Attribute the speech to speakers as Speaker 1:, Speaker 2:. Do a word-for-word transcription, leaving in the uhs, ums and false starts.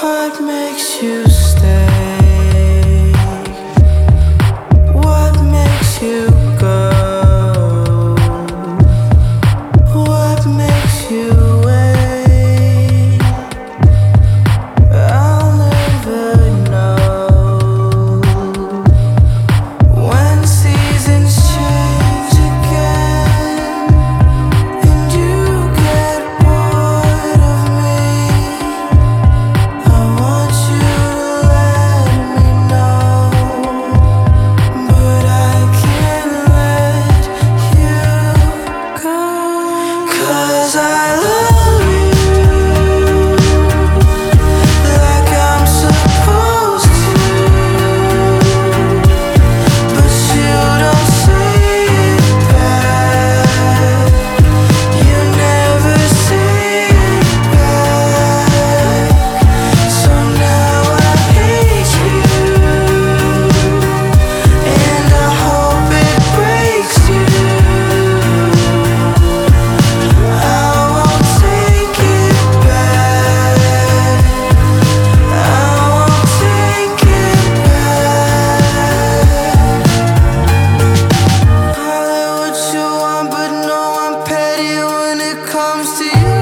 Speaker 1: What makes you stay? What makes you go? What makes you wait? I'll never know. When seasons change again and you get bored of me, I want you to let me know, but I can't let you go. 'Cause I love you like I'm supposed to, but you don't say it back. You never say it back. So now I hate you, and I hope it breaks you. I won't take it back. I won't take it back. Call it what you want, but no, I'm petty when it comes to you.